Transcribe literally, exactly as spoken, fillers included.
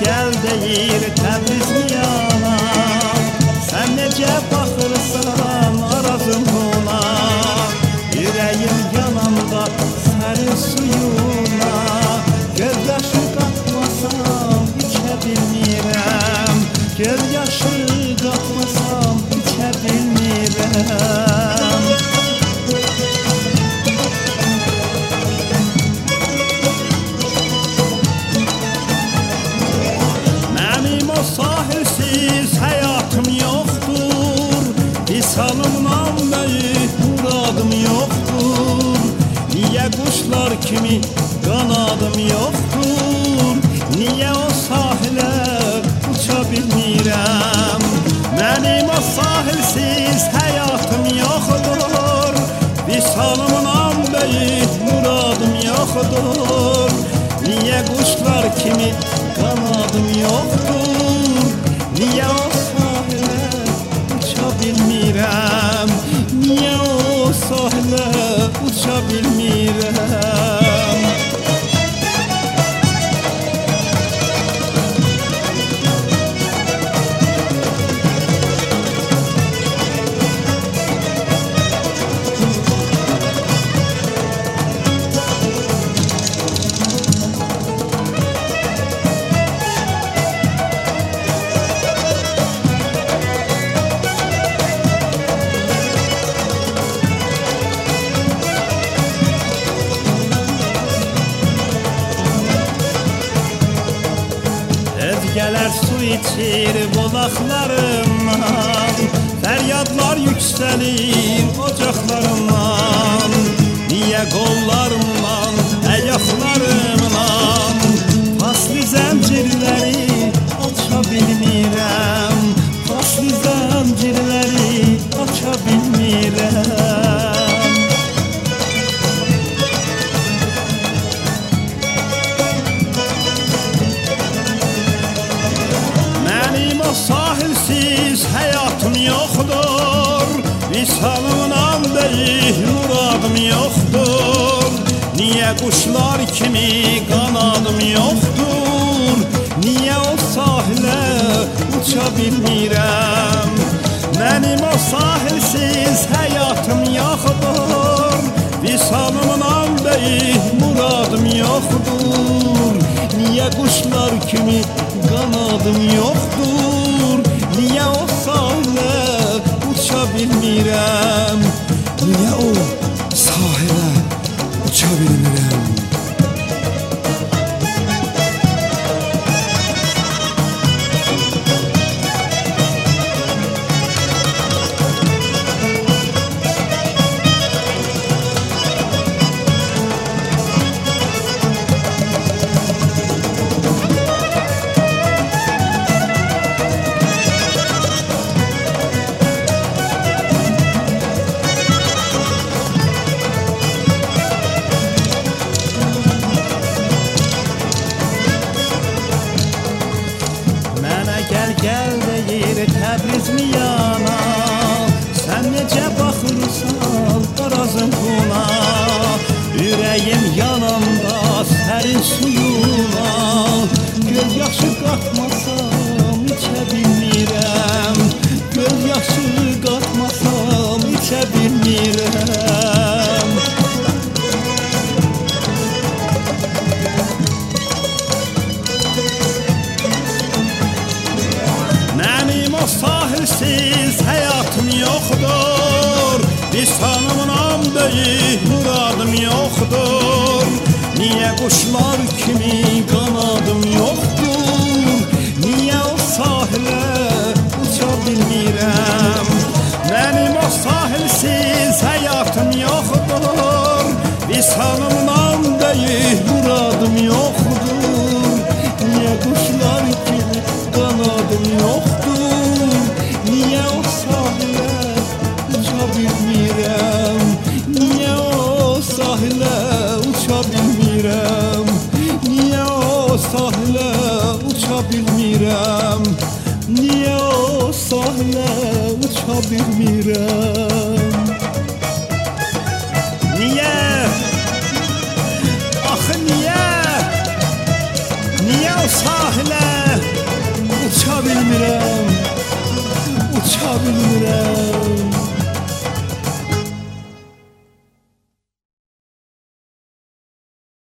gəl deyir Təbriz yana. Sən necə baxırsan Arazım ona, ürəyim yananda sərin suyuna. Göz yaşı qatmasam içə bilmirəm, göz yaşı qatmasam içə bilmirəm. Mənim o sahilsiz həyatım yoxdur, visalımdan böyük muradım yoxdur. Niyə quşlar kimi qanadım yoxdur, niyə o sahilə uça bilmirəm. Mənim o sahilsiz həyatım yoxdur, visalımdan böyük muradım yoxdur. Niyə quşlar kimi qanadım yoxdur, niyə o sahilə uça bilmirəm, niyə o sahilə uça bilmirəm. Özgələr su içir bulaqlarımdan, fəryadlar yüksəlir ocaqlarımdan. Niyə qollarımdan, əyaqlarımdan paslı zəncirləri aça bilmirəm, paslı zəncirləri aça bilmirəm. Sahilsiz həyatım yoxdur, visalımdan böyük muradım yoxdur. Niyə quşlar kimi qanadım yoxdur, niyə o sahilə uça bilmirəm. Mənim o sahilsiz həyatım yoxdur, visalımdan böyük muradım yoxdur. Niyə quşlar kimi qanadım yoxdur, niyə o sahilə uça bilmirəm, niyə o sahilə uça bilmirəm. Gəl deyir Təbriz mi yana, sən necə baxırsan Arazım buna, ürəyim yananda sərin suyuna. Göz yaşı qatmasam içə bilmirəm, göz yaşı qatmasam içə bilmirəm. Mənim o sahilsiz həyatım yoxdur, visalımdan böyük muradım yoxdur. Niyə quşlar kimi qanadım yoxdur, niyə o sahilə uça bilmirəm. Mənim o sahilsiz həyatım yoxdur, visalımdan böyük muradım yoxdur. Niyə quşlar kimi qanadım yoxdur, niyə o sahilə uça bilmirəm, niyə o sahilə uça bilmirəm, niyə o sahilə uça bilmirəm, niyə o sahilə uça bilmirəm. Niyə? Axı niyə? Niyə o sahilə uça bilmirəm, uça bilmirəm.